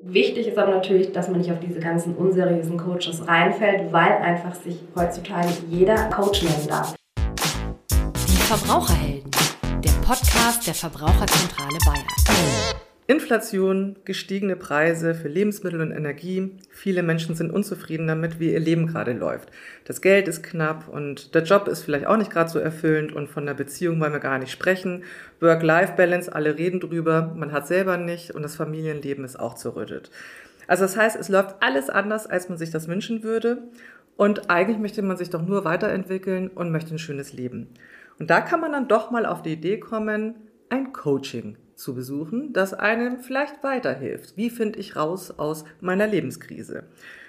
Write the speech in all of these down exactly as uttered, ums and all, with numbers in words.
Wichtig ist aber natürlich, dass man nicht auf diese ganzen unseriösen Coaches reinfällt, weil einfach sich heutzutage jeder Coach nennen darf. Die Verbraucherhelden, der Podcast der Verbraucherzentrale Bayern. Inflation, gestiegene Preise für Lebensmittel und Energie. Viele Menschen sind unzufrieden damit, wie ihr Leben gerade läuft. Das Geld ist knapp und der Job ist vielleicht auch nicht gerade so erfüllend und von der Beziehung wollen wir gar nicht sprechen. Work-Life-Balance, alle reden drüber, man hat selber nicht und das Familienleben ist auch zerrüttet. Also das heißt, es läuft alles anders, als man sich das wünschen würde und eigentlich möchte man sich doch nur weiterentwickeln und möchte ein schönes Leben. Und da kann man dann doch mal auf die Idee kommen, ein Coaching zu besuchen, das einem vielleicht weiterhilft. Wie finde ich raus aus meiner Lebenskrise?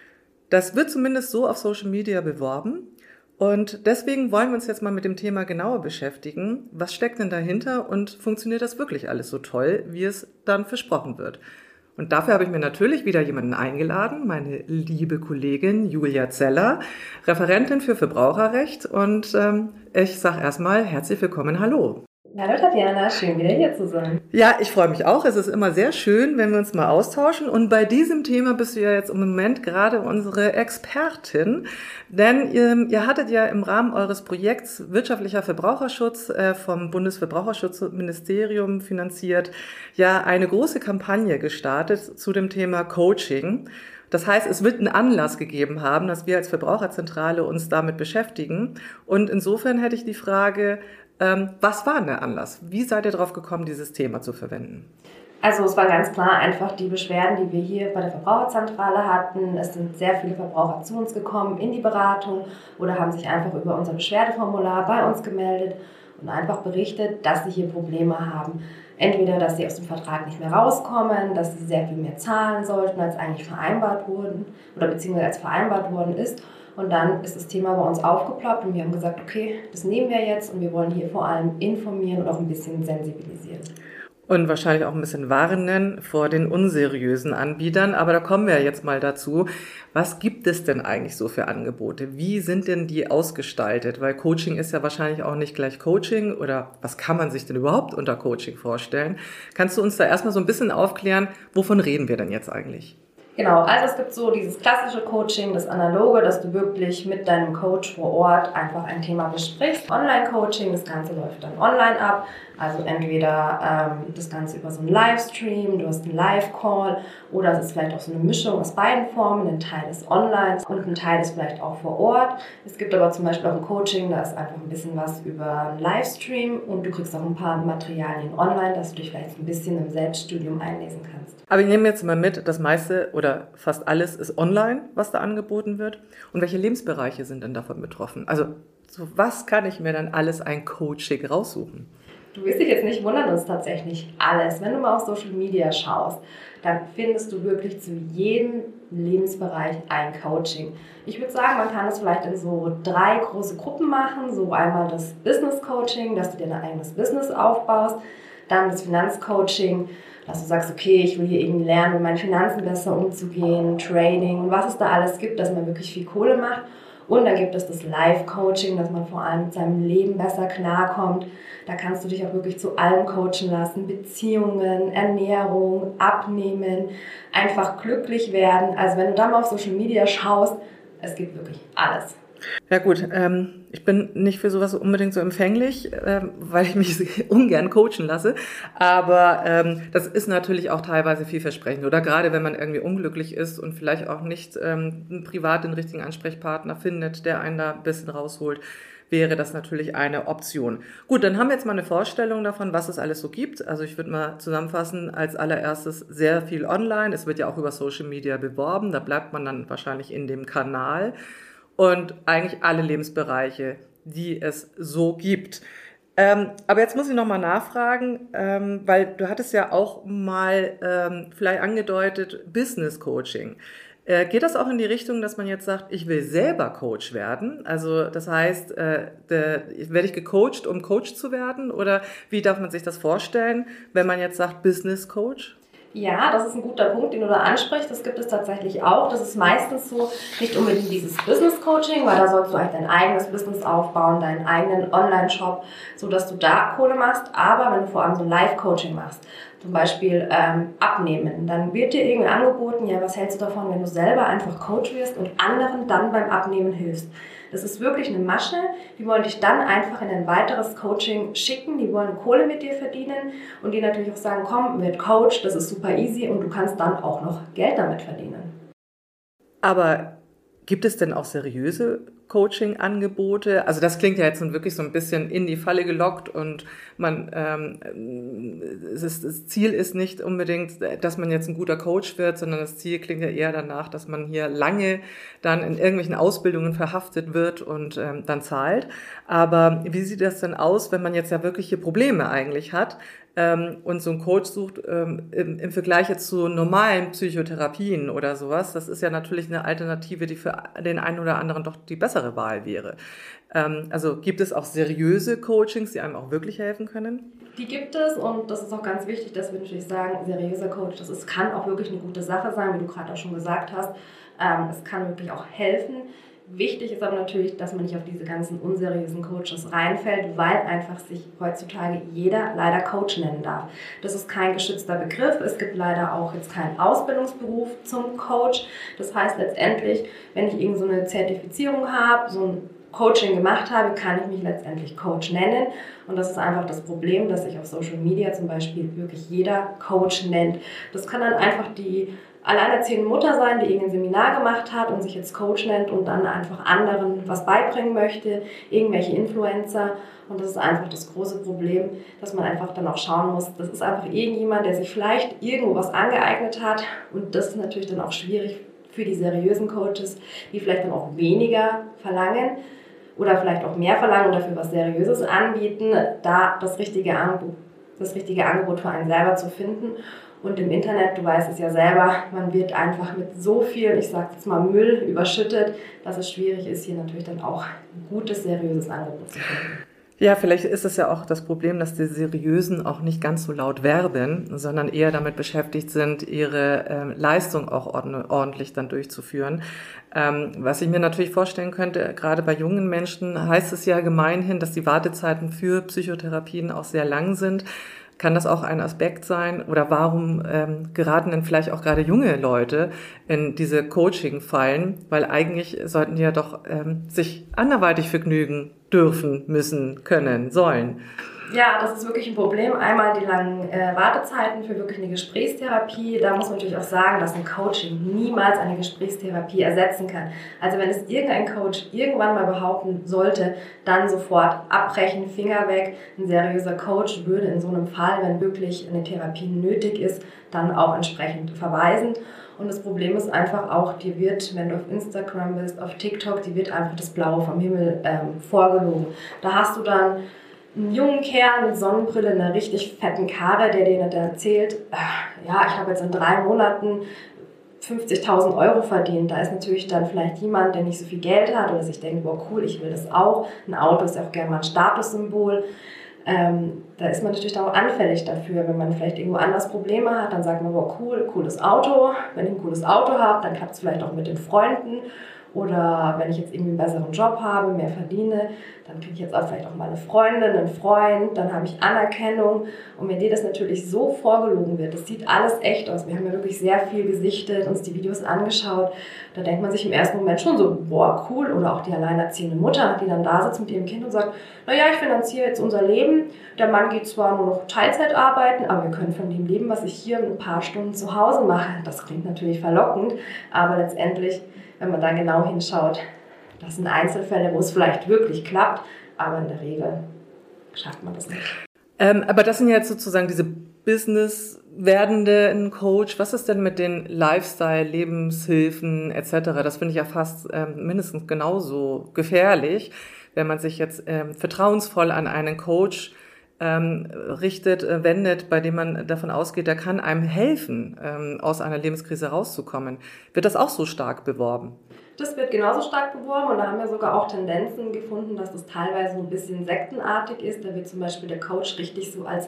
Das wird zumindest so auf Social Media beworben und deswegen wollen wir uns jetzt mal mit dem Thema genauer beschäftigen. Was steckt denn dahinter und funktioniert das wirklich alles so toll, wie es dann versprochen wird? Und dafür habe ich mir natürlich wieder jemanden eingeladen, meine liebe Kollegin Julia Zeller, Referentin für Verbraucherrecht und ähm, ich sage erstmal herzlich willkommen, hallo. Hallo Tatjana, schön wieder hier zu sein. Ja, ich freue mich auch. Es ist immer sehr schön, wenn wir uns mal austauschen. Und bei diesem Thema bist du ja jetzt im Moment gerade unsere Expertin. Denn ihr, ihr hattet ja im Rahmen eures Projekts Wirtschaftlicher Verbraucherschutz äh, vom Bundesverbraucherschutzministerium finanziert, ja eine große Kampagne gestartet zu dem Thema Coaching. Das heißt, es wird einen Anlass gegeben haben, dass wir als Verbraucherzentrale uns damit beschäftigen. Und insofern hätte ich die Frage, Ähm, was war denn der Anlass? Wie seid ihr darauf gekommen, dieses Thema zu verwenden? Also es war ganz klar einfach die Beschwerden, die wir hier bei der Verbraucherzentrale hatten. Es sind sehr viele Verbraucher zu uns gekommen in die Beratung oder haben sich einfach über unser Beschwerdeformular bei uns gemeldet und einfach berichtet, dass sie hier Probleme haben. Entweder, dass sie aus dem Vertrag nicht mehr rauskommen, dass sie sehr viel mehr zahlen sollten, als eigentlich vereinbart wurden oder beziehungsweise als vereinbart worden ist. Und dann ist das Thema bei uns aufgeploppt und wir haben gesagt, okay, das nehmen wir jetzt und wir wollen hier vor allem informieren und auch ein bisschen sensibilisieren. Und wahrscheinlich auch ein bisschen warnen vor den unseriösen Anbietern. Aber da kommen wir jetzt mal dazu. Was gibt es denn eigentlich so für Angebote? Wie sind denn die ausgestaltet? Weil Coaching ist ja wahrscheinlich auch nicht gleich Coaching. Oder was kann man sich denn überhaupt unter Coaching vorstellen? Kannst du uns da erstmal so ein bisschen aufklären, wovon reden wir denn jetzt eigentlich? Genau, also es gibt so dieses klassische Coaching, das Analoge, dass du wirklich mit deinem Coach vor Ort einfach ein Thema besprichst. Online-Coaching, das Ganze läuft dann online ab, also entweder ähm, das Ganze über so einen Livestream, du hast einen Live-Call oder es ist vielleicht auch so eine Mischung aus beiden Formen, ein Teil ist online und ein Teil ist vielleicht auch vor Ort. Es gibt aber zum Beispiel auch ein Coaching, da ist einfach ein bisschen was über einen Livestream und du kriegst auch ein paar Materialien online, dass du dich vielleicht ein bisschen im Selbststudium einlesen kannst. Aber ich nehme jetzt mal mit, das meiste oder fast alles ist online, was da angeboten wird. Und welche Lebensbereiche sind denn davon betroffen? Also so was kann ich mir dann alles ein Coaching raussuchen? Du wirst dich jetzt nicht wundern, das ist tatsächlich alles. Wenn du mal auf Social Media schaust, dann findest du wirklich zu jedem Lebensbereich ein Coaching. Ich würde sagen, man kann es vielleicht in so drei große Gruppen machen. So einmal das Business Coaching, dass du dir dein eigenes Business aufbaust. Dann das Finanzcoaching, dass du sagst, okay, ich will hier irgendwie lernen, mit meinen Finanzen besser umzugehen, Trading und was es da alles gibt, dass man wirklich viel Kohle macht. Und dann gibt es das Life-Coaching, dass man vor allem mit seinem Leben besser klarkommt. Da kannst du dich auch wirklich zu allem coachen lassen. Beziehungen, Ernährung, Abnehmen, einfach glücklich werden. Also wenn du da mal auf Social Media schaust, es gibt wirklich alles. Ja gut, ähm, ich bin nicht für sowas unbedingt so empfänglich, ähm, weil ich mich ungern coachen lasse, aber ähm, das ist natürlich auch teilweise vielversprechend oder gerade wenn man irgendwie unglücklich ist und vielleicht auch nicht ähm, privat den richtigen Ansprechpartner findet, der einen da ein bisschen rausholt, wäre das natürlich eine Option. Gut, dann haben wir jetzt mal eine Vorstellung davon, was es alles so gibt. Also ich würde mal zusammenfassen, als allererstes sehr viel online, es wird ja auch über Social Media beworben, da bleibt man dann wahrscheinlich in dem Kanal. Und eigentlich alle Lebensbereiche, die es so gibt. Ähm, aber jetzt muss ich nochmal nachfragen, ähm, weil du hattest ja auch mal ähm, vielleicht angedeutet, Business Coaching. Äh, geht das auch in die Richtung, dass man jetzt sagt, ich will selber Coach werden? Also das heißt, äh, der, werde ich gecoacht, um Coach zu werden? Oder wie darf man sich das vorstellen, wenn man jetzt sagt Business Coach? Ja, das ist ein guter Punkt, den du da ansprichst. Das gibt es tatsächlich auch. Das ist meistens so, nicht unbedingt dieses Business-Coaching, weil da sollst du eigentlich dein eigenes Business aufbauen, deinen eigenen Online-Shop, sodass du da Kohle machst. Aber wenn du vor allem so ein Live-Coaching machst, Zum Beispiel ähm, abnehmen. Dann wird dir irgendwie angeboten, ja, was hältst du davon, wenn du selber einfach Coach wirst und anderen dann beim Abnehmen hilfst. Das ist wirklich eine Masche. Die wollen dich dann einfach in ein weiteres Coaching schicken. Die wollen Kohle mit dir verdienen und die natürlich auch sagen, komm, wird Coach, das ist super easy und du kannst dann auch noch Geld damit verdienen. Aber gibt es denn auch seriöse Coaching-Angebote? Also das klingt ja jetzt wirklich so ein bisschen in die Falle gelockt und man ähm, es ist, das Ziel ist nicht unbedingt, dass man jetzt ein guter Coach wird, sondern das Ziel klingt ja eher danach, dass man hier lange dann in irgendwelchen Ausbildungen verhaftet wird und ähm, dann zahlt. Aber wie sieht das denn aus, wenn man jetzt ja wirkliche Probleme eigentlich hat? Und so ein Coach sucht ähm, im, im Vergleich jetzt zu normalen Psychotherapien oder sowas, das ist ja natürlich eine Alternative, die für den einen oder anderen doch die bessere Wahl wäre. Ähm, also gibt es auch seriöse Coachings, die einem auch wirklich helfen können? Die gibt es und das ist auch ganz wichtig, dass wir natürlich sagen, seriöser Coach, das ist, kann auch wirklich eine gute Sache sein, wie du gerade auch schon gesagt hast. Ähm, es kann wirklich auch helfen. Wichtig ist aber natürlich, dass man nicht auf diese ganzen unseriösen Coaches reinfällt, weil einfach sich heutzutage jeder leider Coach nennen darf. Das ist kein geschützter Begriff. Es gibt leider auch jetzt keinen Ausbildungsberuf zum Coach. Das heißt letztendlich, wenn ich irgend so eine Zertifizierung habe, so ein Coaching gemacht habe, kann ich mich letztendlich Coach nennen. Und das ist einfach das Problem, dass sich auf Social Media zum Beispiel wirklich jeder Coach nennt. Das kann dann einfach die alleinerziehende Mutter sein, die irgendein Seminar gemacht hat und sich jetzt Coach nennt und dann einfach anderen was beibringen möchte, irgendwelche Influencer. Und das ist einfach das große Problem, dass man einfach dann auch schauen muss, das ist einfach irgendjemand, der sich vielleicht irgendwo was angeeignet hat. Und das ist natürlich dann auch schwierig für die seriösen Coaches, die vielleicht dann auch weniger verlangen oder vielleicht auch mehr verlangen und dafür was Seriöses anbieten, da das richtige Angebot, das richtige Angebot für einen selber zu finden. Und im Internet, du weißt es ja selber, man wird einfach mit so viel, ich sag jetzt mal Müll, überschüttet, dass es schwierig ist, hier natürlich dann auch ein gutes, seriöses Angebot zu finden. Ja, vielleicht ist es ja auch das Problem, dass die Seriösen auch nicht ganz so laut werben, sondern eher damit beschäftigt sind, ihre ähm, Leistung auch ordentlich dann durchzuführen. Ähm, was ich mir natürlich vorstellen könnte, gerade bei jungen Menschen heißt es ja gemeinhin, dass die Wartezeiten für Psychotherapien auch sehr lang sind. Kann das auch ein Aspekt sein? Oder warum ähm, geraten denn vielleicht auch gerade junge Leute in diese Coaching-Fallen? Weil eigentlich sollten die ja doch ähm, sich anderweitig vergnügen dürfen, müssen, können, sollen. Ja, das ist wirklich ein Problem. Einmal die langen äh, Wartezeiten für wirklich eine Gesprächstherapie. Da muss man natürlich auch sagen, dass ein Coaching niemals eine Gesprächstherapie ersetzen kann. Also wenn es irgendein Coach irgendwann mal behaupten sollte, dann sofort abbrechen, Finger weg. Ein seriöser Coach würde in so einem Fall, wenn wirklich eine Therapie nötig ist, dann auch entsprechend verweisen. Und das Problem ist einfach auch, dir wird, wenn du auf Instagram bist, auf TikTok, dir wird einfach das Blaue vom Himmel ähm, vorgelogen. Da hast du dann einen jungen Kerl mit Sonnenbrille, einer richtig fetten Karre, der dir dann erzählt, ja, ich habe jetzt in drei Monaten fünfzigtausend Euro verdient. Da ist natürlich dann vielleicht jemand, der nicht so viel Geld hat oder sich denkt, boah cool, ich will das auch. Ein Auto ist ja auch gerne mal ein Statussymbol. Ähm, da ist man natürlich auch anfällig dafür. Wenn man vielleicht irgendwo anders Probleme hat, dann sagt man, boah cool, cooles Auto. Wenn ich ein cooles Auto habe, dann klappt es vielleicht auch mit den Freunden. Oder wenn ich jetzt irgendwie einen besseren Job habe, mehr verdiene, dann kriege ich jetzt auch vielleicht auch mal eine Freundin, einen Freund, dann habe ich Anerkennung. Und wenn dir das natürlich so vorgelogen wird, das sieht alles echt aus. Wir haben ja wirklich sehr viel gesichtet, uns die Videos angeschaut. Da denkt man sich im ersten Moment schon so, boah, cool. Oder auch die alleinerziehende Mutter, die dann da sitzt mit ihrem Kind und sagt, naja, ich finanziere jetzt unser Leben. Der Mann geht zwar nur noch Teilzeit arbeiten, aber wir können von dem leben, was ich hier ein paar Stunden zu Hause mache. Das klingt natürlich verlockend, aber letztendlich, wenn man da genau hinschaut, das sind Einzelfälle, wo es vielleicht wirklich klappt, aber in der Regel schafft man das nicht. Ähm, aber das sind jetzt sozusagen diese Business werdenden Coach. Was ist denn mit den Lifestyle, Lebenshilfen et cetera? Das finde ich ja fast ähm, mindestens genauso gefährlich, wenn man sich jetzt ähm, vertrauensvoll an einen Coach ähm, richtet, äh, wendet, bei dem man davon ausgeht, der kann einem helfen, ähm, aus einer Lebenskrise rauszukommen. Wird das auch so stark beworben? Das wird genauso stark beworben und da haben wir sogar auch Tendenzen gefunden, dass das teilweise so ein bisschen sektenartig ist. Da wird zum Beispiel der Coach richtig so als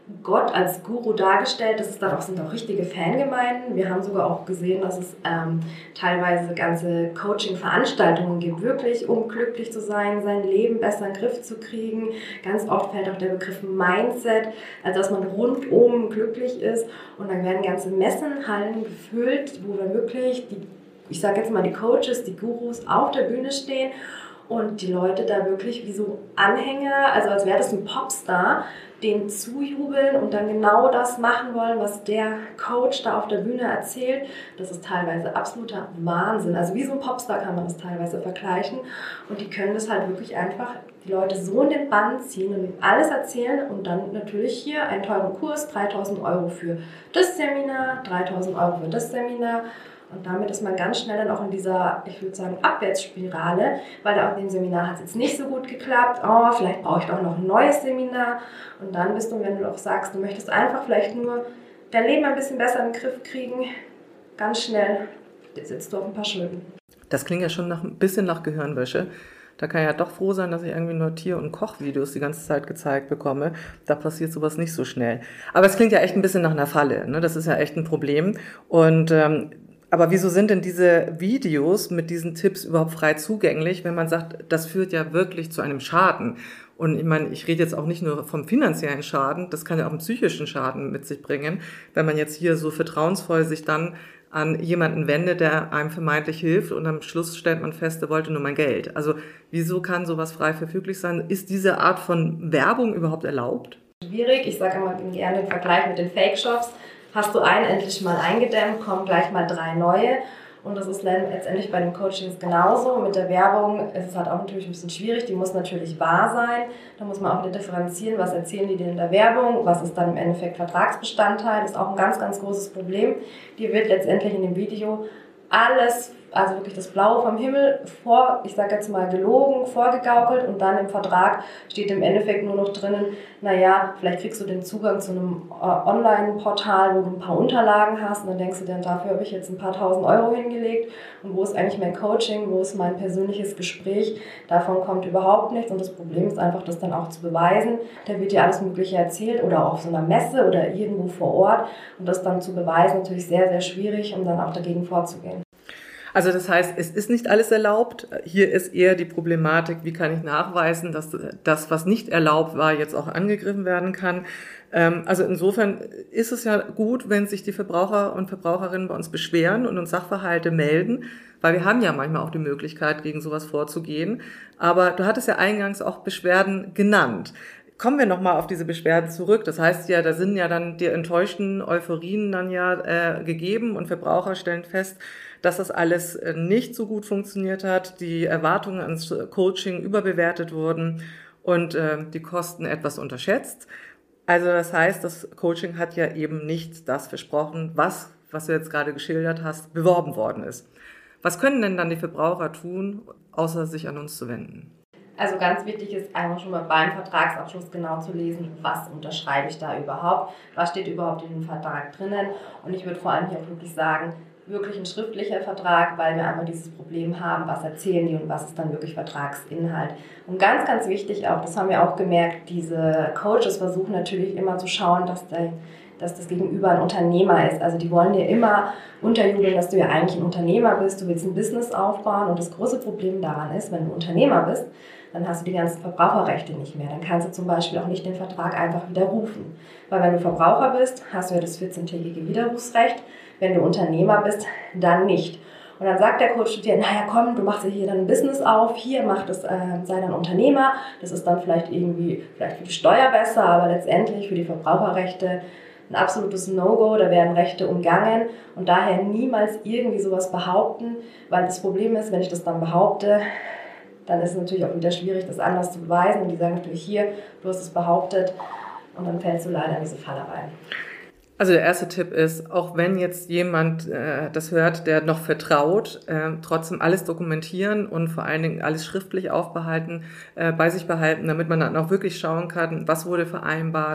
Gott als Guru dargestellt. Das ist dann auch, sind auch richtige Fangemeinden. Wir haben sogar auch gesehen, dass es ähm, teilweise ganze Coaching-Veranstaltungen gibt, wirklich um glücklich zu sein, sein Leben besser in den Griff zu kriegen. Ganz oft fällt auch der Begriff Mindset, also dass man rundum glücklich ist. Und dann werden ganze Messenhallen gefüllt, wo dann wirklich die, ich sage jetzt mal die Coaches, die Gurus auf der Bühne stehen und die Leute da wirklich wie so Anhänger, also als wäre das ein Popstar, denen zujubeln und dann genau das machen wollen, was der Coach da auf der Bühne erzählt. Das ist teilweise absoluter Wahnsinn. Also wie so ein Popstar kann man das teilweise vergleichen. Und die können das halt wirklich einfach, die Leute so in den Bann ziehen und alles erzählen und dann natürlich hier einen teuren Kurs, dreitausend Euro für das Seminar, dreitausend Euro für das Seminar. Und damit ist man ganz schnell dann auch in dieser, ich würde sagen, Abwärtsspirale, weil da auf dem Seminar hat es jetzt nicht so gut geklappt. Oh, vielleicht brauche ich doch noch ein neues Seminar. Und dann bist du, wenn du auch sagst, du möchtest einfach vielleicht nur dein Leben ein bisschen besser in den Griff kriegen, ganz schnell sitzt du auf ein paar Schulden. Das klingt ja schon nach, ein bisschen nach Gehirnwäsche. Da kann ich ja doch froh sein, dass ich irgendwie nur Tier- und Kochvideos die ganze Zeit gezeigt bekomme. Da passiert sowas nicht so schnell. Aber es klingt ja echt ein bisschen nach einer Falle, ne? Das ist ja echt ein Problem. Und ähm, aber wieso sind denn diese Videos mit diesen Tipps überhaupt frei zugänglich, wenn man sagt, das führt ja wirklich zu einem Schaden? Und ich meine, ich rede jetzt auch nicht nur vom finanziellen Schaden, das kann ja auch einen psychischen Schaden mit sich bringen, wenn man jetzt hier so vertrauensvoll sich dann an jemanden wendet, der einem vermeintlich hilft und am Schluss stellt man fest, der wollte nur mein Geld. Also wieso kann sowas frei verfüglich sein? Ist diese Art von Werbung überhaupt erlaubt? Schwierig, ich sage immer gerne den Vergleich mit den Fake-Shops. Hast du einen endlich mal eingedämmt, kommen gleich mal drei neue. Und das ist letztendlich bei den Coachings genauso. Mit der Werbung ist es halt auch natürlich ein bisschen schwierig. Die muss natürlich wahr sein. Da muss man auch wieder differenzieren, was erzählen die denn in der Werbung, was ist dann im Endeffekt Vertragsbestandteil. Das ist auch ein ganz, ganz großes Problem. Dir wird letztendlich in dem Video alles, also wirklich das Blaue vom Himmel, vor, ich sage jetzt mal gelogen, vorgegaukelt und dann im Vertrag steht im Endeffekt nur noch drinnen, naja, vielleicht kriegst du den Zugang zu einem äh, Online-Portal, wo du ein paar Unterlagen hast und dann denkst du dir, dafür habe ich jetzt ein paar tausend Euro hingelegt und wo ist eigentlich mein Coaching, wo ist mein persönliches Gespräch, davon kommt überhaupt nichts und das Problem ist einfach, das dann auch zu beweisen. Da wird dir alles Mögliche erzählt oder auch auf so einer Messe oder irgendwo vor Ort und das dann zu beweisen, natürlich sehr, sehr schwierig, um dann auch dagegen vorzugehen. Also das heißt, es ist nicht alles erlaubt. Hier ist eher die Problematik, wie kann ich nachweisen, dass das, was nicht erlaubt war, jetzt auch angegriffen werden kann. Also insofern ist es ja gut, wenn sich die Verbraucher und Verbraucherinnen bei uns beschweren und uns Sachverhalte melden, weil wir haben ja manchmal auch die Möglichkeit, gegen sowas vorzugehen. Aber du hattest ja eingangs auch Beschwerden genannt. Kommen wir nochmal auf diese Beschwerden zurück. Das heißt ja, da sind ja dann die enttäuschten Euphorien dann ja äh, gegeben und Verbraucher stellen fest, dass das alles nicht so gut funktioniert hat, die Erwartungen ans Coaching überbewertet wurden und äh, die Kosten etwas unterschätzt. Also das heißt, das Coaching hat ja eben nicht das versprochen, was, was du jetzt gerade geschildert hast, beworben worden ist. Was können denn dann die Verbraucher tun, außer sich an uns zu wenden? Also ganz wichtig ist einmal schon mal beim Vertragsabschluss genau zu lesen, was unterschreibe ich da überhaupt, was steht überhaupt in dem Vertrag drinnen. Und ich würde vor allem hier auch wirklich sagen, wirklich ein schriftlicher Vertrag, weil wir einmal dieses Problem haben, was erzählen die und was ist dann wirklich Vertragsinhalt. Und ganz, ganz wichtig auch, das haben wir auch gemerkt, diese Coaches versuchen natürlich immer zu schauen, dass, der, dass das Gegenüber ein Unternehmer ist. Also die wollen dir immer unterjubeln, dass du ja eigentlich ein Unternehmer bist, du willst ein Business aufbauen und das große Problem daran ist, wenn du Unternehmer bist, dann hast du die ganzen Verbraucherrechte nicht mehr. Dann kannst du zum Beispiel auch nicht den Vertrag einfach widerrufen. Weil wenn du Verbraucher bist, hast du ja das vierzehntägige Widerrufsrecht. Wenn du Unternehmer bist, dann nicht. Und dann sagt der Coach zu dir, naja komm, du machst dir hier dann ein Business auf, hier mach das, äh, sei dann Unternehmer. Das ist dann vielleicht irgendwie, vielleicht für die Steuer besser, aber letztendlich für die Verbraucherrechte ein absolutes No-Go, da werden Rechte umgangen und daher niemals irgendwie sowas behaupten, weil das Problem ist, wenn ich das dann behaupte, dann ist es natürlich auch wieder schwierig, das anders zu beweisen. Und die sagen natürlich hier, du hast es behauptet und dann fällst du leider in diese Falle rein. Also der erste Tipp ist, auch wenn jetzt jemand äh, das hört, der noch vertraut, äh, trotzdem alles dokumentieren und vor allen Dingen alles schriftlich aufbehalten, äh, bei sich behalten, damit man dann auch wirklich schauen kann, was wurde vereinbart,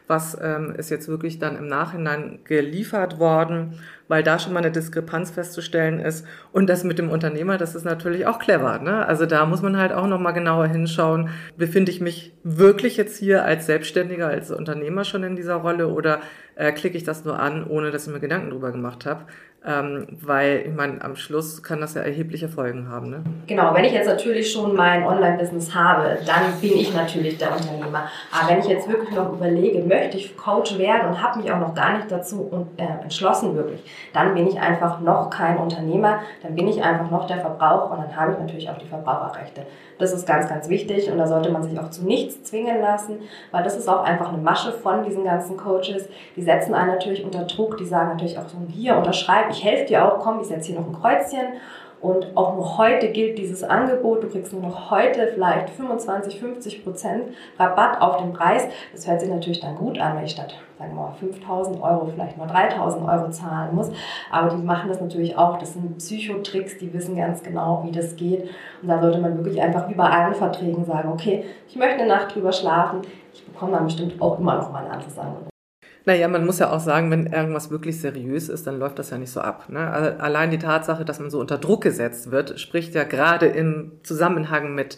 was ähm, ist jetzt wirklich dann im Nachhinein geliefert worden, weil da schon mal eine Diskrepanz festzustellen ist. Und das mit dem Unternehmer, das ist natürlich auch clever, ne? Also da muss man halt auch nochmal genauer hinschauen, befinde ich mich wirklich jetzt hier als Selbstständiger, als Unternehmer schon in dieser Rolle oder äh, klicke ich das nur an, ohne dass ich mir Gedanken drüber gemacht habe? Ähm, weil, ich meine, am Schluss kann das ja erhebliche Folgen haben, ne? Genau, wenn ich jetzt natürlich schon mein Online-Business habe, dann bin ich natürlich der Unternehmer. Aber wenn ich jetzt wirklich noch überlege, möchte ich Coach werden und habe mich auch noch gar nicht dazu äh, entschlossen wirklich, dann bin ich einfach noch kein Unternehmer, dann bin ich einfach noch der Verbraucher und dann habe ich natürlich auch die Verbraucherrechte. Das ist ganz, ganz wichtig und da sollte man sich auch zu nichts zwingen lassen, weil das ist auch einfach eine Masche von diesen ganzen Coaches. Die setzen einen natürlich unter Druck, die sagen natürlich auch so, hier, unterschreib, ich helfe dir auch, komm, ich setze hier noch ein Kreuzchen. Und auch nur heute gilt dieses Angebot, du kriegst nur noch heute vielleicht fünfundzwanzig, fünfzig Prozent Rabatt auf den Preis. Das hört sich natürlich dann gut an, wenn ich statt, sagen wir mal, fünftausend Euro vielleicht nur dreitausend Euro zahlen muss. Aber die machen das natürlich auch, das sind Psychotricks, die wissen ganz genau, wie das geht. Und da sollte man wirklich einfach wie bei allen Verträgen sagen, okay, ich möchte eine Nacht drüber schlafen, ich bekomme dann bestimmt auch immer noch mal ein anderes Angebot. Naja, man muss ja auch sagen, wenn irgendwas wirklich seriös ist, dann läuft das ja nicht so ab, ne? Also allein die Tatsache, dass man so unter Druck gesetzt wird, spricht ja gerade im Zusammenhang mit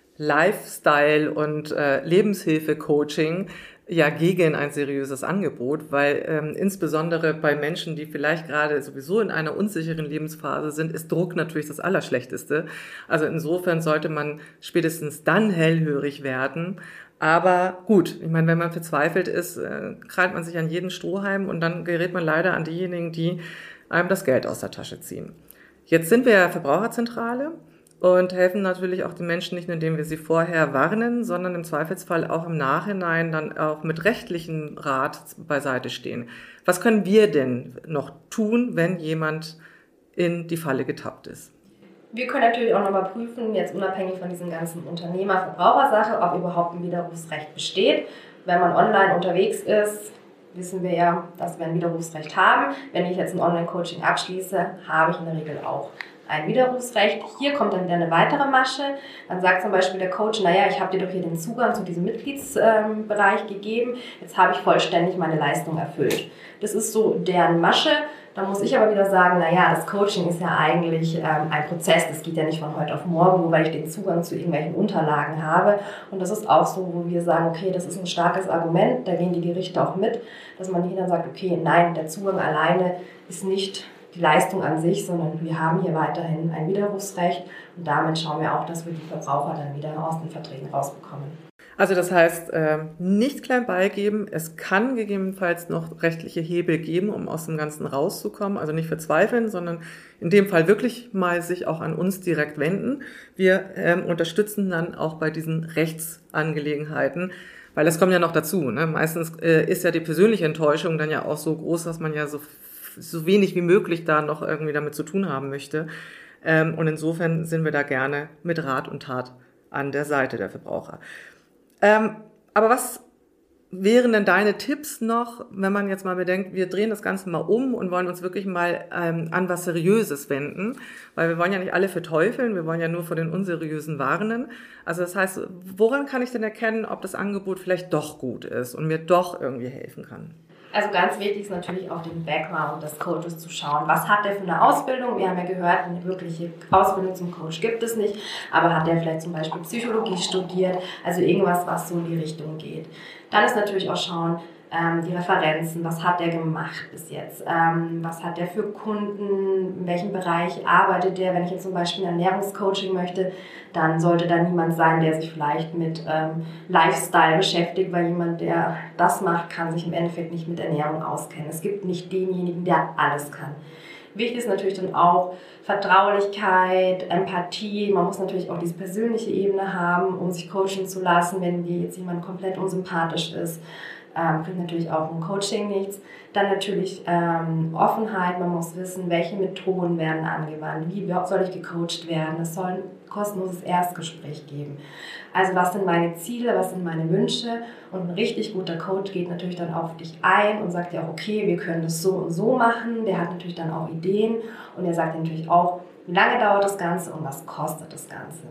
Lifestyle und äh, Lebenshilfe-Coaching ja gegen ein seriöses Angebot, weil ähm, insbesondere bei Menschen, die vielleicht gerade sowieso in einer unsicheren Lebensphase sind, ist Druck natürlich das Allerschlechteste. Also insofern sollte man spätestens dann hellhörig werden. Aber gut, ich meine, wenn man verzweifelt ist, äh, krallt man sich an jeden Strohhalm und dann gerät man leider an diejenigen, die einem das Geld aus der Tasche ziehen. Jetzt sind wir ja Verbraucherzentrale und helfen natürlich auch den Menschen nicht nur, indem wir sie vorher warnen, sondern im Zweifelsfall auch im Nachhinein dann auch mit rechtlichen Rat beiseite stehen. Was können wir denn noch tun, wenn jemand in die Falle getappt ist? Wir können natürlich auch nochmal prüfen, jetzt unabhängig von diesen ganzen Unternehmer-Verbrauchersache, ob überhaupt ein Widerrufsrecht besteht. Wenn man online unterwegs ist, wissen wir ja, dass wir ein Widerrufsrecht haben. Wenn ich jetzt ein Online-Coaching abschließe, habe ich in der Regel auch ein Widerrufsrecht. Hier kommt dann wieder eine weitere Masche. Dann sagt zum Beispiel der Coach, naja, ich habe dir doch hier den Zugang zu diesem Mitgliedsbereich gegeben, jetzt habe ich vollständig meine Leistung erfüllt. Das ist so deren Masche. Da muss ich aber wieder sagen, naja, das Coaching ist ja eigentlich ähm, ein Prozess, das geht ja nicht von heute auf morgen, nur weil ich den Zugang zu irgendwelchen Unterlagen habe. Und das ist auch so, wo wir sagen, okay, das ist ein starkes Argument, da gehen die Gerichte auch mit, dass man hier dann sagt, okay, nein, der Zugang alleine ist nicht die Leistung an sich, sondern wir haben hier weiterhin ein Widerrufsrecht und damit schauen wir auch, dass wir die Verbraucher dann wieder aus den Verträgen rausbekommen. Also das heißt, nicht klein beigeben, es kann gegebenenfalls noch rechtliche Hebel geben, um aus dem Ganzen rauszukommen, also nicht verzweifeln, sondern in dem Fall wirklich mal sich auch an uns direkt wenden. Wir ähm, unterstützen dann auch bei diesen Rechtsangelegenheiten, weil es kommt ja noch dazu, ne? Meistens äh, ist ja die persönliche Enttäuschung dann ja auch so groß, dass man ja so, so wenig wie möglich da noch irgendwie damit zu tun haben möchte. Ähm, und insofern sind wir da gerne mit Rat und Tat an der Seite der Verbraucher. Ähm, aber was wären denn deine Tipps noch, wenn man jetzt mal bedenkt, wir drehen das Ganze mal um und wollen uns wirklich mal ähm, an was Seriöses wenden, weil wir wollen ja nicht alle verteufeln, wir wollen ja nur vor den Unseriösen warnen. Also das heißt, woran kann ich denn erkennen, ob das Angebot vielleicht doch gut ist und mir doch irgendwie helfen kann? Also ganz wichtig ist natürlich auch den Background des Coaches zu schauen. Was hat der für eine Ausbildung? Wir haben ja gehört, eine wirkliche Ausbildung zum Coach gibt es nicht, aber hat der vielleicht zum Beispiel Psychologie studiert, also irgendwas, was so in die Richtung geht. Dann ist natürlich auch schauen, ähm, die Referenzen, was hat der gemacht bis jetzt, ähm, was hat der für Kunden, in welchem Bereich arbeitet der. Wenn ich jetzt zum Beispiel ein Ernährungscoaching möchte, dann sollte da niemand sein, der sich vielleicht mit ähm, Lifestyle beschäftigt, weil jemand, der das macht, kann sich im Endeffekt nicht mit Ernährung auskennen. Es gibt nicht denjenigen, der alles kann. Wichtig ist natürlich dann auch Vertraulichkeit, Empathie. Man muss natürlich auch diese persönliche Ebene haben, um sich coachen zu lassen, wenn dir jetzt jemand komplett unsympathisch ist. Ähm, bringt natürlich auch ein Coaching nichts. Dann natürlich ähm, Offenheit, man muss wissen, welche Methoden werden angewandt, wie soll ich gecoacht werden, es soll ein kostenloses Erstgespräch geben. Also was sind meine Ziele, was sind meine Wünsche und ein richtig guter Coach geht natürlich dann auf dich ein und sagt ja auch, okay, wir können das so und so machen, der hat natürlich dann auch Ideen und er sagt natürlich auch, wie lange dauert das Ganze und was kostet das Ganze.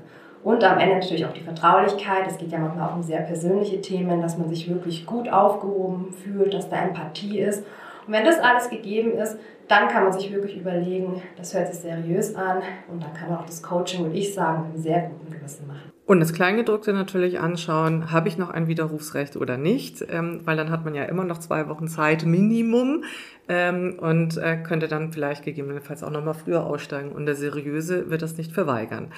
Und am Ende natürlich auch die Vertraulichkeit. Es geht ja manchmal auch um sehr persönliche Themen, dass man sich wirklich gut aufgehoben fühlt, dass da Empathie ist. Und wenn das alles gegeben ist, dann kann man sich wirklich überlegen, das hört sich seriös an und dann kann man auch das Coaching, würde ich sagen, mit einem sehr guten Gewissen machen. Und das Kleingedruckte natürlich anschauen, habe ich noch ein Widerrufsrecht oder nicht, ähm, weil dann hat man ja immer noch zwei Wochen Zeit Minimum ähm, und äh, könnte dann vielleicht gegebenenfalls auch noch mal früher aussteigen und der Seriöse wird das nicht verweigern.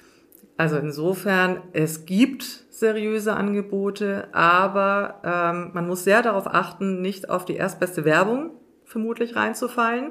Also insofern, es gibt seriöse Angebote, aber ähm, man muss sehr darauf achten, nicht auf die erstbeste Werbung vermutlich reinzufallen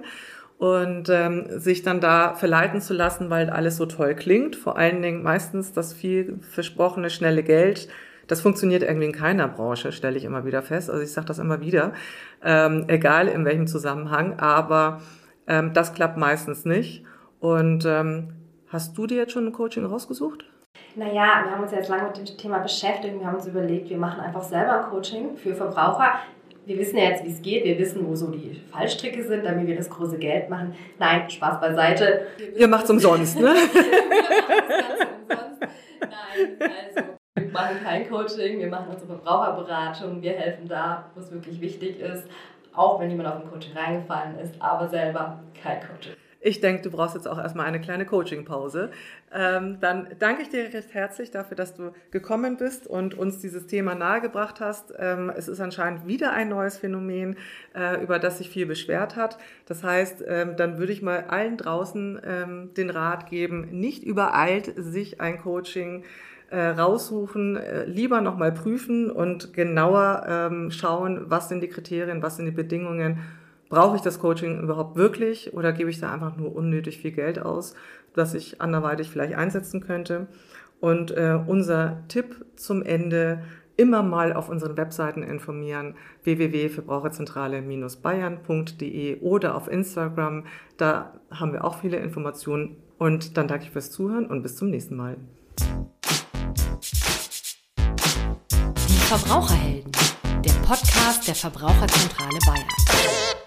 und ähm, sich dann da verleiten zu lassen, weil alles so toll klingt. Vor allen Dingen meistens das viel versprochene schnelle Geld. Das funktioniert irgendwie in keiner Branche, stelle ich immer wieder fest. Also ich sage das immer wieder, ähm, egal in welchem Zusammenhang, aber ähm, das klappt meistens nicht. Und ähm, hast du dir jetzt schon ein Coaching rausgesucht? Naja, wir haben uns ja jetzt lange mit dem Thema beschäftigt. Wir haben uns überlegt, wir machen einfach selber ein Coaching für Verbraucher. Wir wissen ja jetzt, wie es geht. Wir wissen, wo so die Fallstricke sind, damit wir das große Geld machen. Nein, Spaß beiseite. Ihr macht's umsonst, ne? Wir machen das Ganze umsonst. Nein, also wir machen kein Coaching, wir machen unsere Verbraucherberatung. Wir helfen da, wo es wirklich wichtig ist. Auch wenn jemand auf ein Coaching reingefallen ist, aber selber kein Coaching. Ich denke, du brauchst jetzt auch erstmal eine kleine Coaching-Pause. Ähm, dann danke ich dir recht herzlich dafür, dass du gekommen bist und uns dieses Thema nahegebracht hast. Ähm, es ist anscheinend wieder ein neues Phänomen, äh, über das sich viel beschwert hat. Das heißt, ähm, dann würde ich mal allen draußen ähm, den Rat geben, nicht übereilt sich ein Coaching äh, raussuchen, äh, lieber nochmal prüfen und genauer ähm, schauen, was sind die Kriterien, was sind die Bedingungen. Brauche ich das Coaching überhaupt wirklich oder gebe ich da einfach nur unnötig viel Geld aus, das ich anderweitig vielleicht einsetzen könnte? Und äh, unser Tipp zum Ende, immer mal auf unseren Webseiten informieren, w w w punkt verbraucherzentrale Bindestrich bayern punkt d e oder auf Instagram, da haben wir auch viele Informationen. Und dann danke ich fürs Zuhören und bis zum nächsten Mal. Die Verbraucherhelden, der Podcast der Verbraucherzentrale Bayern.